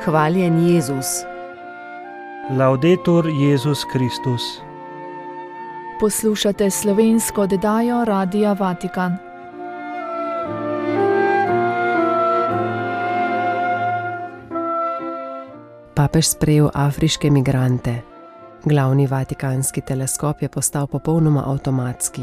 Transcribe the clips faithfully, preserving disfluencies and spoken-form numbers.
Hvaljen Jezus. Laudetur Jezus Kristus. Poslušate slovensko oddajo Radia Vatikan. Papež sprejel afriške migrante. Glavni vatikanski teleskop je postal popolnoma avtomatski.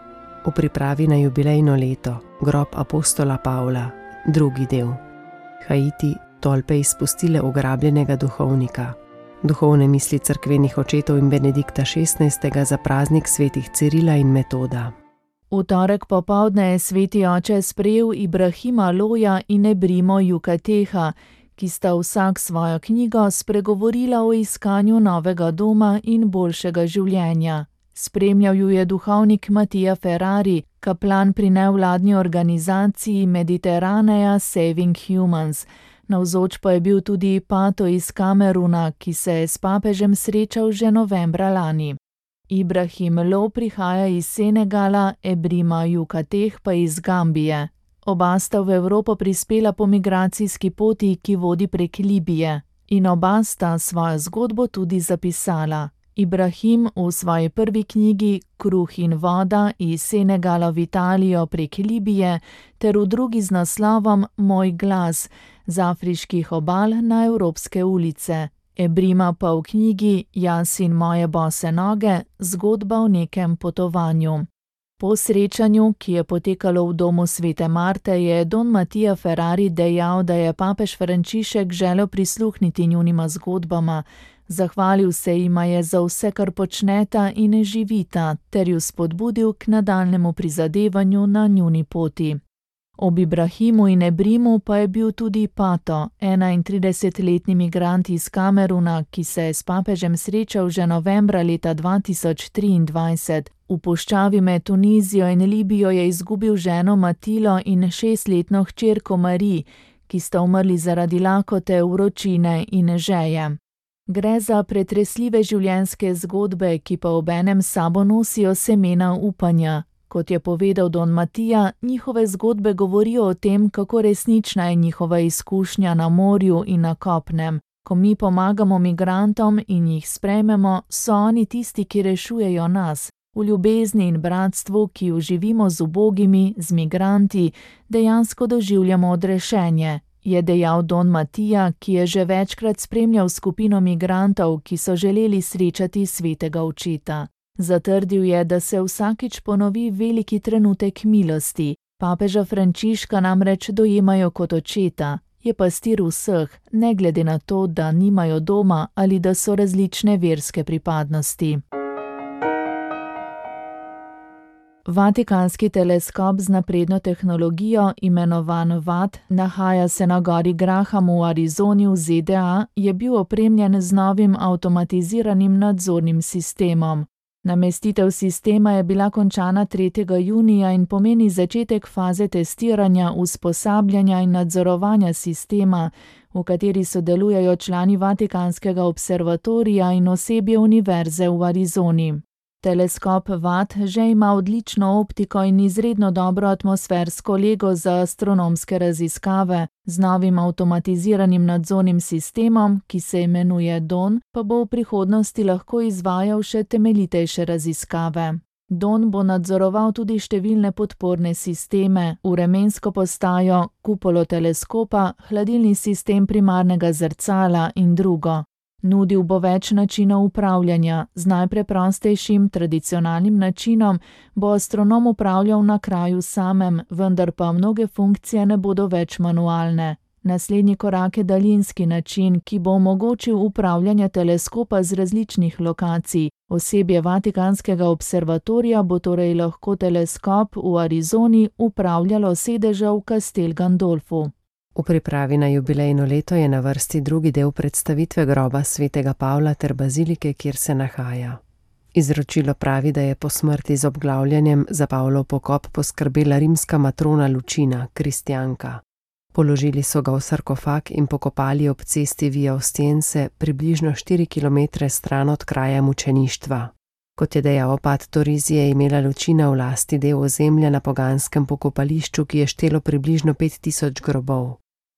V pripravi na jubilejno leto, grob apostola Pavla, drugi del. Haiti, tolpe izpustile ugrabljenega duhovnika. Duhovne misli cerkvenih očetov in Benedikta šestnajstega za praznik svetih Cirila in Metoda. V torek popoldne je sveti oče sprejel Ibrahima Loja in Ebrimo Yucateca, ki sta vsak svojo knjigo spregovorila o iskanju novega doma in boljšega življenja. Spremljal ju je duhovnik Mattia Ferrari, kaplan pri nevladni organizaciji Mediterranean Saving Humans. Navzoč pa je bil tudi Pato iz Kameruna, ki se je s papežem srečal že novembra lani. Ibrahim Lo prihaja iz Senegala, Ebrima Yucatec pa iz Gambije. Oba sta v Evropo prispela po migracijski poti, ki vodi prek Libije. In oba sta svojo zgodbo tudi zapisala. Ibrahim v svoji prvi knjigi Kruh in voda iz Senegala v Italijo prek Libije ter v drugi z naslovom Moj glas z afriških obal na evropske ulice. Ebrima pa v knjigi Jaz in moje bose noge, zgodba o nekem potovanju. Po srečanju, ki je potekalo v domu svete Marte, je don Mattia Ferrari dejal, da je papež Frančišek želel prisluhniti njunima zgodbama. Zahvalil se jima je za vse, kar počneta in živita, ter ju spodbudil k nadaljnemu prizadevanju na njuni poti. Ob Ibrahimu in Ebrimu pa je bil tudi Pato, enaintridesetletni migrant iz Kameruna, ki se je s papežem srečal že novembra leta dva tisoč triindvajset. V puščavi med Tunizijo in Libijo je izgubil ženo Matilo in šestletno hčerko Mari, ki sta umrli zaradi lakote, vročine in žeje. Gre za pretresljive življenjske zgodbe, ki pa obenem s sabo nosijo semena upanja. Kot je povedal don Matija, njihove zgodbe govorijo o tem, kako resnična je njihova izkušnja na morju in na kopnem. Ko mi pomagamo migrantom in jih sprejmemo, so oni tisti, ki rešujejo nas. V ljubezni in bratstvu, ki jo živimo z ubogimi, z migranti, dejansko doživljamo odrešenje, je dejal don Matija, ki je že večkrat spremljal skupino migrantov, ki so želeli srečati svetega očeta. Zatrdil je, da se vsakič ponovi veliki trenutek milosti. Papeža Frančiška namreč dojemajo kot očeta, je pastir vseh, ne glede na to, da nimajo doma ali da so različne verske pripadnosti. Vatikanski teleskop z napredno tehnologijo, imenovan V A T, nahaja se na gori Graham v Arizoni v Z D A, je bil opremljen z novim avtomatiziranim nadzornim sistemom. Namestitev sistema je bila končana tretjega junija in pomeni začetek faze testiranja, usposabljanja in nadzorovanja sistema, v kateri sodelujejo člani Vatikanskega observatorija in osebje univerze v Arizoni. Teleskop V A T že ima odlično optiko in izredno dobro atmosfersko lego za astronomske raziskave. Z novim avtomatiziranim nadzornim sistemom, ki se imenuje Dawn, pa bo v prihodnosti lahko izvajal še temeljitejše raziskave. Dawn bo nadzoroval tudi številne podporne sisteme, vremensko postajo, kupolo teleskopa, hladilni sistem primarnega zrcala in drugo. Nudil bo več načinov upravljanja. Z najpreprostejšim, tradicionalnim načinom bo astronom upravljal na kraju samem, vendar pa mnoge funkcije ne bodo več manualne. Naslednji korak je daljinski način, ki bo omogočil upravljanje teleskopa z različnih lokacij. Osebje Vatikanskega observatorija bo torej lahko teleskop v Arizoni upravljalo sedeža v Castel Gandolfu. V pripravi na jubilejno leto je na vrsti drugi del predstavitve groba svetega Pavla ter bazilike, kjer se nahaja. Izročilo pravi, da je po smrti z obglavljanjem za Pavlov pokop poskrbela rimska matrona Lučina, kristjanka. Položili so ga v sarkofag in pokopali ob cesti Via Ostiense, približno štiri kilometre stran od kraja mučeništva. Kot je dejal Pat Torisi, je imela Lučina v lasti del ozemlja na poganskem pokopališču, ki je štelo približno pet tisoč grobov.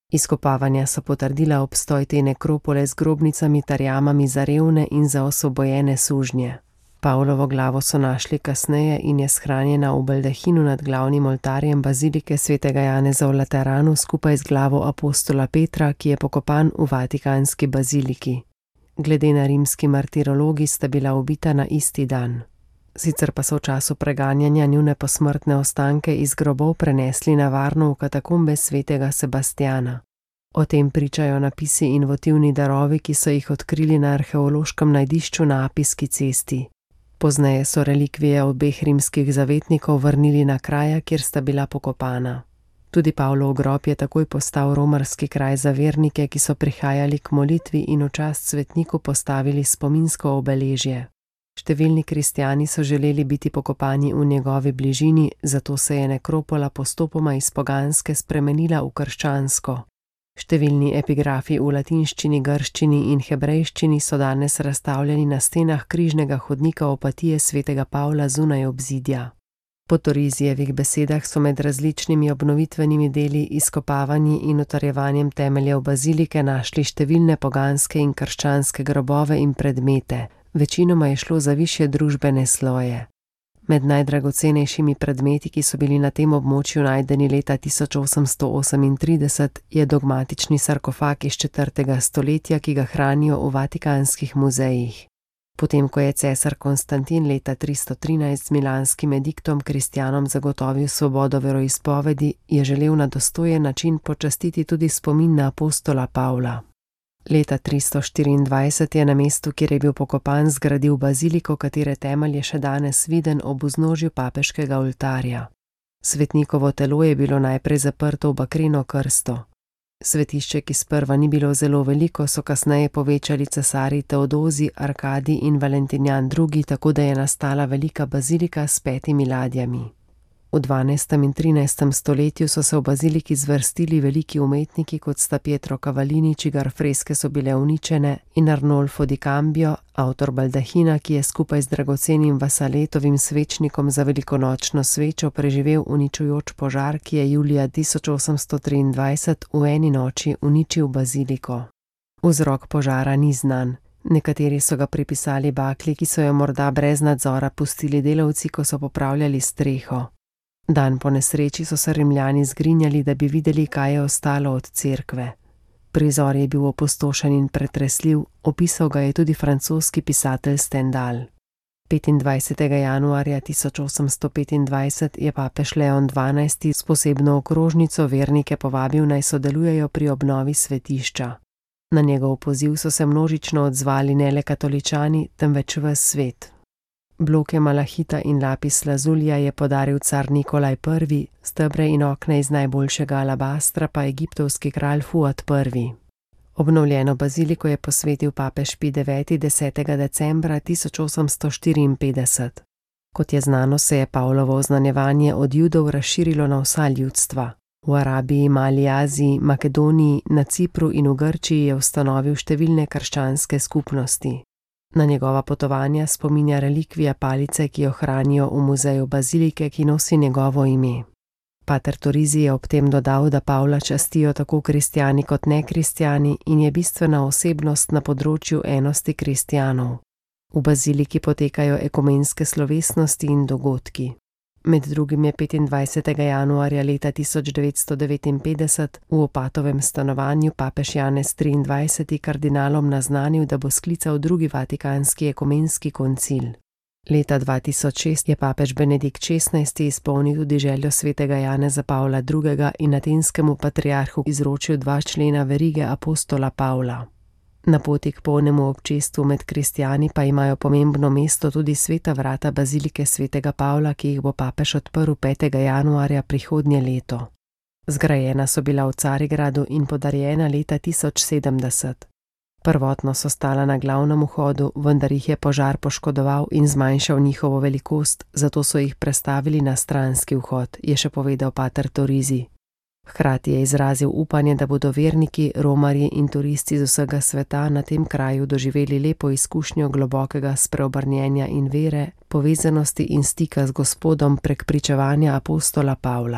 Izkopavanja so potrdila obstoj te nekropole z grobnicami ter jamami za revne in za osvobojene sužnje. Pavlovo glavo so našli kasneje in je shranjena v baldahinu nad glavnim oltarjem bazilike svetega Janeza v Lateranu skupaj z glavo apostola Petra, ki je pokopan v vatikanski baziliki. Glede na rimski martirologi sta bila ubita na isti dan. Sicer pa so v času preganjanja njune posmrtne ostanke iz grobov prenesli na varno v katakombe svetega Sebastjana. O tem pričajo napisi in votivni darovi, ki so jih odkrili na arheološkem najdišču na Apijski cesti. Pozneje so relikvije obeh rimskih zavetnikov vrnili na kraja, kjer sta bila pokopana. Tudi Pavlov grob je takoj postal romarski kraj za vernike, ki so prihajali k molitvi in v čast svetniku postavili spominsko obeležje. Številni kristjani so želeli biti pokopani v njegovi bližini, zato se je nekropola postopoma iz poganske spremenila v krščansko. Številni epigrafi v latinščini, grščini in hebrejščini so danes razstavljeni na stenah križnega hodnika Opatije svetega Pavla zunaj obzidja. Po Torizijevih besedah so med različnimi obnovitvenimi deli, izkopavanji in utrjevanjem temeljev bazilike našli številne poganske in krščanske grobove in predmete. Večinoma je šlo za višje družbene sloje. Med najdragocenejšimi predmeti, ki so bili na tem območju najdeni leta tisoč osemsto osemintrideset, je dogmatični sarkofag iz četrtega stoletja, ki ga hranijo v vatikanskih muzejih. Potem, ko je cesar Konstantin leta tristo trinajst z milanskim ediktom kristjanom zagotovil svobodo veroizpovedi, je želel na dostojen način počastiti tudi spomin na apostola Pavla. Leta tristo štiriindvajset je na mestu, kjer je bil pokopan, zgradil baziliko, katere temelj je še danes viden ob vznožju papeškega oltarja. Svetnikovo telo je bilo najprej zaprto v bakreno krsto. Svetišče, ki sprva ni bilo zelo veliko, so kasneje povečali cesarji Teodozi, Arkadij in Valentinjan drugi, tako da je nastala velika bazilika s petimi ladjami. V dvanajstem in trinajstem stoletju so se v baziliki zvrstili veliki umetniki, kot sta Pietro Cavallini, čigar freske so bile uničene, in Arnolfo di Cambio, avtor baldahina, ki je skupaj z dragocenim Vasaletovim svečnikom za velikonočno svečo preživel uničujoč požar, ki je julija tisoč osemsto triindvajset v eni noči uničil baziliko. Vzrok požara ni znan. Nekateri so ga pripisali bakli, ki so jo morda brez nadzora pustili delavci, ko so popravljali streho. Dan po nesreči so se Rimljani zgrinjali, da bi videli, kaj je ostalo od cerkve. Prizor je bil opustošen in pretresljiv, opisal ga je tudi francoski pisatelj Stendhal. petindvajsetega januarja tisoč osemsto petindvajset je papež Leon dvanajsti s posebno okrožnico vernike povabil, naj sodelujejo pri obnovi svetišča. Na njegov poziv so se množično odzvali ne le katoličani, temveč ves svet. Bloke malahita in lapis lazulija je podaril car Nikolaj prvi, stebre in okne iz najboljšega alabastra pa egiptovski kralj Fuad prvi. Obnovljeno baziliko je posvetil papež Pij deveti desetega decembra tisoč osemsto štiriinpetdeset. Kot je znano, se je Pavlovo oznanjevanje od Judov razširilo na vsa ljudstva. V Arabiji, Mali Aziji, Makedoniji, na Cipru in v Grčiji je ustanovil številne krščanske skupnosti. Na njegova potovanja spominja relikvija palice, ki jo hranijo v muzeju bazilike, ki nosi njegovo ime. Pater Torizi je ob tem dodal, da Pavla častijo tako kristjani kot nekristjani in je bistvena osebnost na področju enosti kristjanov. V baziliki potekajo ekumenske slovesnosti in dogodki. Med drugim je petindvajsetega januarja leta tisoč devetsto devetinpetdeset v opatovem stanovanju papež Janez triindvajseti kardinalom naznanil, da bo sklical drugi vatikanski ekumenski koncil. Leta dva tisoč šest je papež Benedikt šestnajsti izpolnil tudi željo svetega Janeza Pavla drugega in atenskemu patriarhu izročil dva člena verige apostola Pavla. Na poti k polnemu občestvu med kristjani pa imajo pomembno mesto tudi sveta vrata bazilike svetega Pavla, ki jih bo papež odprl petega januarja prihodnje leto. Zgrajena so bila v Carigradu in podarjena leta tisoč sedemdeset. Prvotno so stala na glavnem vhodu, vendar jih je požar poškodoval in zmanjšal njihovo velikost, zato so jih prestavili na stranski vhod, je še povedal pater Torizi. Hkrati je izrazil upanje, da bodo verniki, romarji in turisti z vsega sveta na tem kraju doživeli lepo izkušnjo globokega spreobrnjenja in vere, povezanosti in stika z Gospodom prek pričevanja apostola Pavla.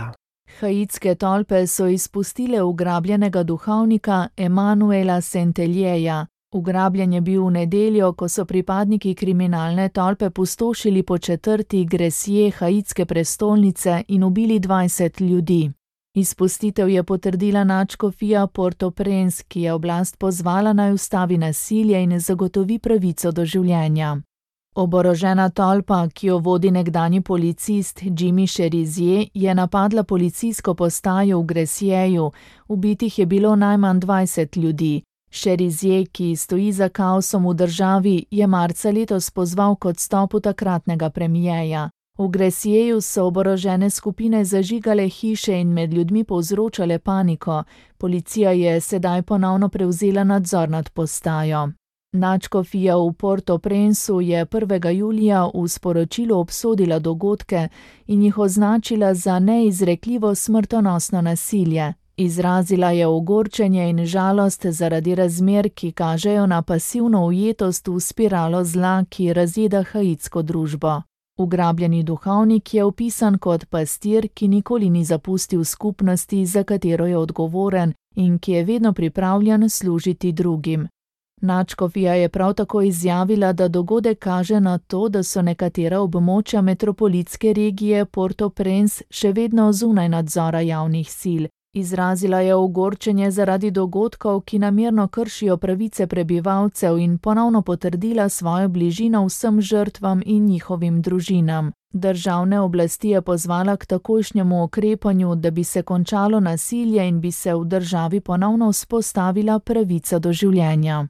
Haitske tolpe so izpustile ugrabljenega duhovnika Emanuela Senteljeja. Ugrabljen je bil v nedeljo, ko so pripadniki kriminalne tolpe pustošili po četrti Gresje haitske prestolnice in ubili dvajset ljudi. Izpustitev je potrdila nadškofija Port-au-Prince, ki je oblast pozvala naj ustavi nasilje in zagotovi pravico do življenja. Oborožena tolpa, ki jo vodi nekdanji policist Jimmy Cherizier, je napadla policijsko postajo v Gresjeju. Ubitih je bilo najmanj dvajset ljudi. Cherizier, ki stoji za kaosom v državi, je marca letos pozval k odstopu takratnega premijeja. V Gresjeju so oborožene skupine zažigale hiše in med ljudmi povzročale paniko. Policija je sedaj ponovno prevzela nadzor nad postajo. Nadškofija v Port-au-Princeu je prvega julija v sporočilu obsodila dogodke in jih označila za neizrekljivo smrtonosno nasilje. Izrazila je ogorčenje in žalost zaradi razmer, ki kažejo na pasivno ujetost v spiralo zla, ki razjeda haitsko družbo. Ugrabljeni duhovnik je opisan kot pastir, ki nikoli ni zapustil skupnosti, za katero je odgovoren in ki je vedno pripravljen služiti drugim. Nadškofija je prav tako izjavila, da dogodek kaže na to, da so nekatera območja metropolitske regije Port-au-Prince še vedno zunaj nadzora javnih sil. Izrazila je ogorčenje zaradi dogodkov, ki namerno kršijo pravice prebivalcev in ponovno potrdila svojo bližino vsem žrtvam in njihovim družinam. Državne oblasti je pozvala k takojšnjemu ukrepanju, da bi se končalo nasilje in bi se v državi ponovno vzpostavila pravica do življenja.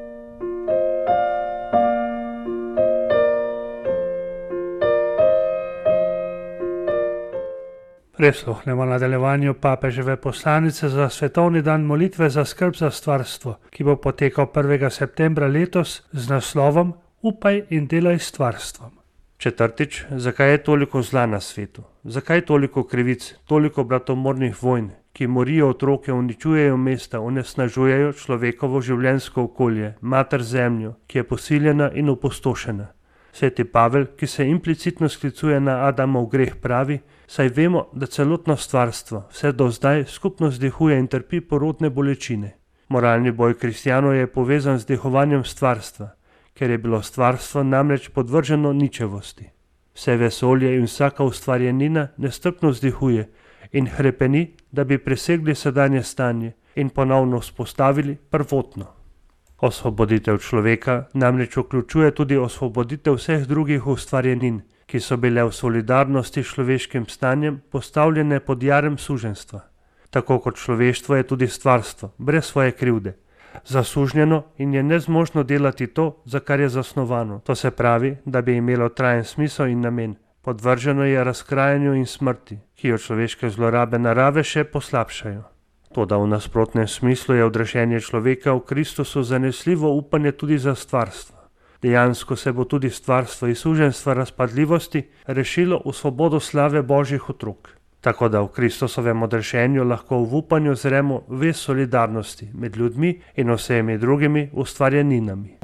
Prisluhnemo nadaljevanju papeževe poslanice za svetovni dan molitve za skrb za stvarstvo, ki bo potekal prvega septembra letos z naslovom Upaj in delaj s stvarstvom. Četrtič, zakaj je toliko zla na svetu? Zakaj toliko krivic, toliko bratomornih vojn, ki morijo otroke, uničujejo mesta, onesnažujejo človekovo življenjsko okolje, mater zemljo, ki je posiljena in opustošena? Sveti Pavel, ki se implicitno sklicuje na Adamov greh, pravi: saj vemo, da celotno stvarstvo vse do zdaj skupno zdihuje in trpi porodne bolečine. Moralni boj kristjanov je povezan z dihovanjem stvarstva, ker je bilo stvarstvo namreč podvrženo ničevosti. Vse vesolje in vsaka ustvarjenina nestrpno zdihuje in hrepeni, da bi presegli sedanje stanje in ponovno vzpostavili prvotno. Osvoboditev človeka namreč vključuje tudi osvoboditev vseh drugih ustvarjenin, ki so bile v solidarnosti s človeškim stanjem postavljene pod jarem suženjstva. Tako kot človeštvo je tudi stvarstvo, brez svoje krivde, zasužnjeno in je nezmožno delati to, za kar je zasnovano. To se pravi, da bi imelo trajen smisel in namen. Podvrženo je razkrajanju in smrti, ki jo človeške zlorabe narave še poslabšajo. Toda v nasprotnem smislu je odrešenje človeka v Kristusu zanesljivo upanje tudi za stvarstvo. Dejansko se bo tudi stvarstvo iz suženjstva razpadljivosti rešilo v svobodo slave Božjih otrok. Tako da v Kristusovem odrešenju lahko v upanju zremo vez solidarnosti med ljudmi in vsemi drugimi ustvarjeninami.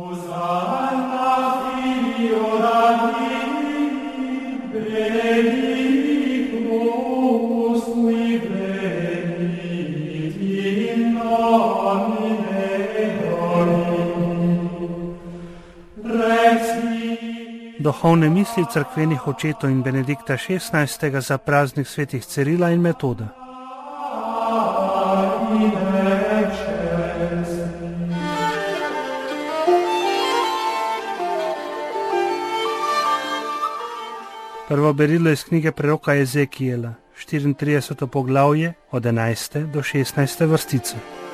Duhovne misli cerkvenih očetov in Benedikta šestnajstega za praznik svetih Cirila in Metoda. Prvo berilo iz knjige preroka Ezekijela, štiriintrideseto poglavje, od enajste do šestnajste vrstice.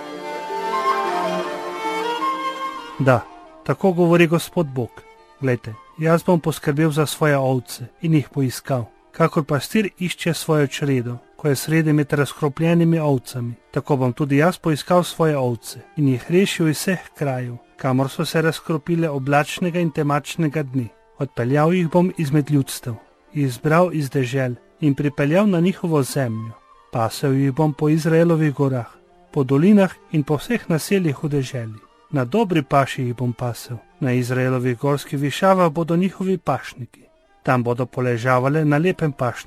Da, tako govori Gospod Bog. Glejte, jaz bom poskrbel za svoje ovce in jih poiskal, kakor pastir išče svojo čredo, ko je sredi med razkropljenimi ovcami. Tako bom tudi jaz poiskal svoje ovce in jih rešil iz vseh krajev, kamor so se razkropile oblačnega in temačnega dne. Odpeljal jih bom izmed ljudstev, izbral iz dežel in pripeljal na njihovo zemljo. Pasel jih bom po Izraelovih gorah, po dolinah in po vseh naseljih v deželi. Na dobri paši jih bom pasel, na Izraelovih gorskih višavah bodo njihovi pašniki. Tam bodo poležavale na lepem pašniku.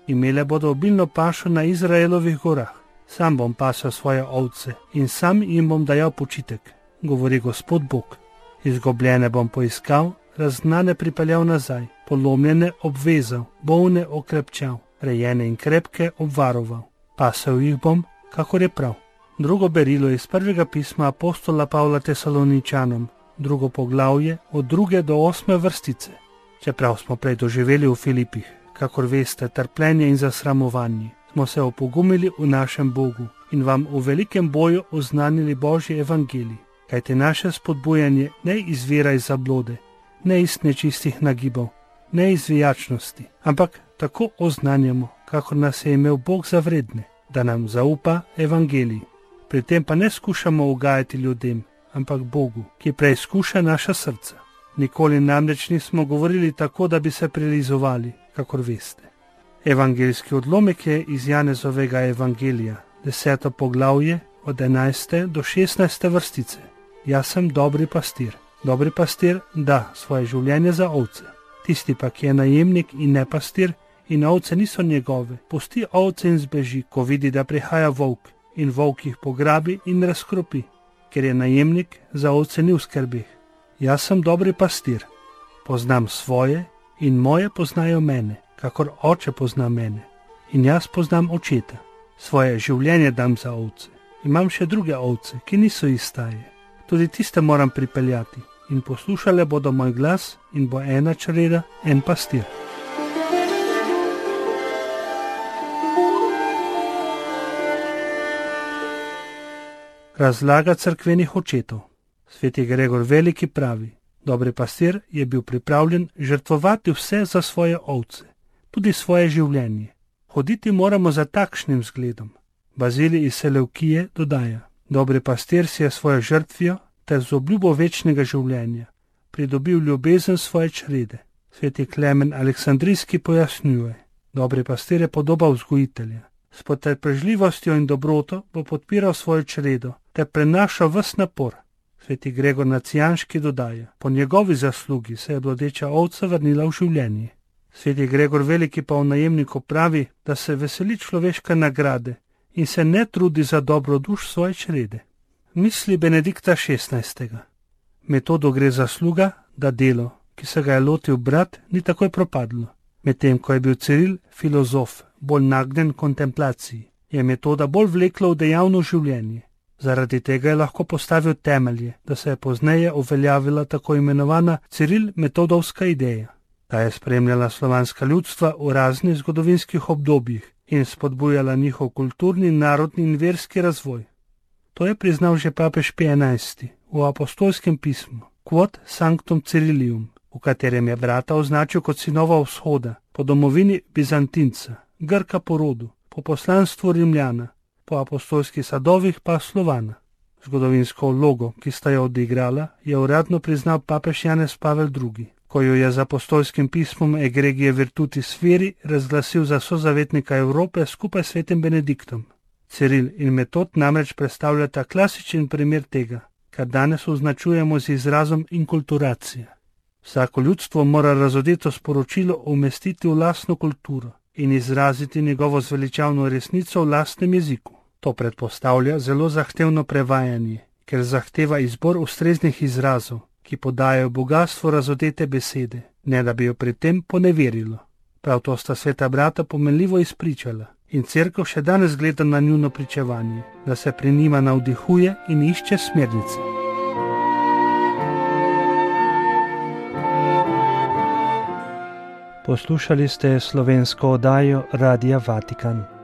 Imele bodo obilno pašo na Izraelovih gorah. Sam bom pasel svoje ovce in sam jim bom dajal počitek, govori Gospod Bog. Izgubljene bom poiskal, razgnane pripeljal nazaj, polomljene obvezal, bolne okrepčal, rejene in krepke obvaroval. Pasel jih bom, kakor je prav. Drugo berilo iz prvega pisma apostola Pavla Tesaloničanom, drugo poglavje od druge do osme vrstice. Čeprav smo prej doživeli v Filipih, kakor veste, trpljenje in zasramovanje, smo se opogumili v našem Bogu in vam v velikem boju oznanili Božji evangelij, kajte naše spodbujanje ne izvira iz zablode, ne iz nečistih nagibov, ne iz vijačnosti, ampak tako oznanjamo, kakor nas je imel Bog za vredne, da nam zaupa evangelij. Pri tem pa ne skušamo ugajati ljudem, ampak Bogu, ki preizkuša naša srca. Nikoli namreč nismo govorili tako, da bi se prilizovali, kakor veste. Evangeljski odlomek je iz Janezovega evangelija, deseto poglavje od enajste do šestnajste vrstice. Jaz sem dobri pastir. Dobri pastir da svoje življenje za ovce. Tisti pa, ki je najemnik in ne pastir in ovce niso njegove, pusti ovce in zbeži, ko vidi, da prihaja volk, in volk jih pograbi in razkropi, ker je najemnik za ovce ni v skrbeh. Jaz sem dobri pastir, poznam svoje in moje poznajo mene, kakor oče pozna mene. In jaz poznam očeta, svoje življenje dam za ovce. Imam še druge ovce, ki niso iz staje. Tudi tiste moram pripeljati in poslušale bodo moj glas in bo ena čreda, en pastir. Razlaga cerkvenih očetov. Sveti Gregor Veliki pravi, dobri pastir je bil pripravljen žrtvovati vse za svoje ovce, tudi svoje življenje. Hoditi moramo za takšnim zgledom. Bazilij iz Selevkije dodaja, dobri pastir si je svojo žrtvijo ter z obljubo večnega življenja pridobil ljubezen svoje črede. Sveti Klemen Aleksandrijski pojasnjuje, dobri pastir je podoba vzgojitelja. S potrpežljivostjo in dobroto bo podpiral svojo čredo ter prenašal ves napor. Sveti Gregor Nacijanški dodaja, po njegovi zaslugi se je blodeča ovca vrnila v življenje. Sveti Gregor Veliki pa v najemniku pravi, da se veseli človeške nagrade in se ne trudi za dobro duš svoje črede. Misli Benedikta šestnajstega. Metodo gre zasluga, da delo, ki se ga je lotil brat, ni takoj propadlo. Medtem ko je bil Ciril filozof, bolj nagnjen kontemplaciji, je metoda bolj vlekla v dejavno življenje. Zaradi tega je lahko postavil temelje, da se je pozneje uveljavila tako imenovana Ciril metodovska ideja. Ta je spremljala slovanska ljudstva v raznih zgodovinskih obdobjih in spodbujala njihov kulturni, narodni in verski razvoj. To je priznal že papež Pij enajsti v apostolskem pismu Quod Sanctum Cirilium, v katerem je brata označil kot sinova vzhoda, po domovini Bizantinca, Grka po rodu, po poslanstvu Rimljana, po apostolskih sadovih pa Slovana. Zgodovinsko vlogo, ki sta jo odigrala, je uradno priznal papež Janez Pavel drugi, ko jo je z apostolskim pismom Egregie Virtutis Firi razglasil za sozavetnika Evrope skupaj s svetim Benediktom. Ciril in Metod namreč predstavljata klasičen primer tega, kar danes označujemo z izrazom inkulturacija. Vsako ljudstvo mora razodeto sporočilo umestiti v lastno kulturo in izraziti njegovo zveličavno resnico v lastnem jeziku. To predpostavlja zelo zahtevno prevajanje, ker zahteva izbor ustreznih izrazov, ki podajajo bogastvo razodete besede, ne da bi jo pri tem poneverilo. Prav to sta sveta brata pomenljivo izpričala in cerkev še danes gleda na njuno pričevanje, da se pri njima navdihuje in išče smernice. Poslušali ste slovensko oddajo Radia Vatikan.